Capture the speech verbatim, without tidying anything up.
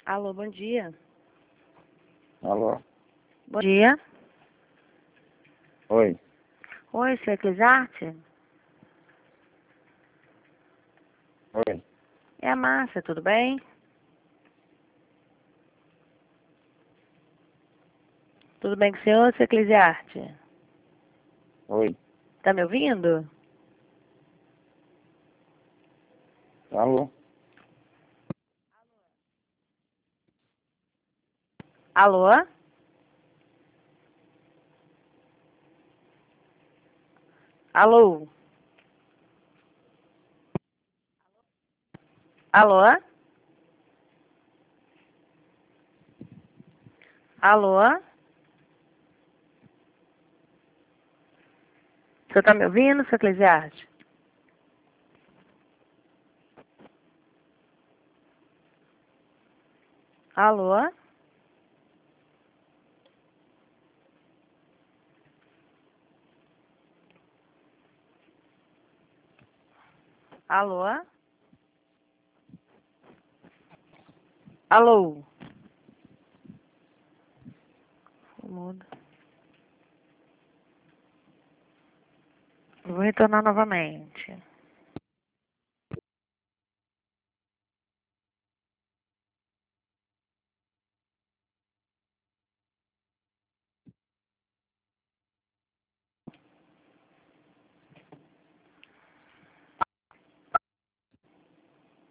Alô, bom dia. Alô? Bom dia. Oi. Oi, seu Eclesiarte? Oi. É a Márcia, tudo bem? Tudo bem com o senhor, seu Eclesiarte? Oi. Tá me ouvindo? Alô? Alô? Alô? Alô? Alô? O senhor tá me ouvindo, seu Eclesiarte? Alô? Alô? Alô? Muda. Vou retornar novamente.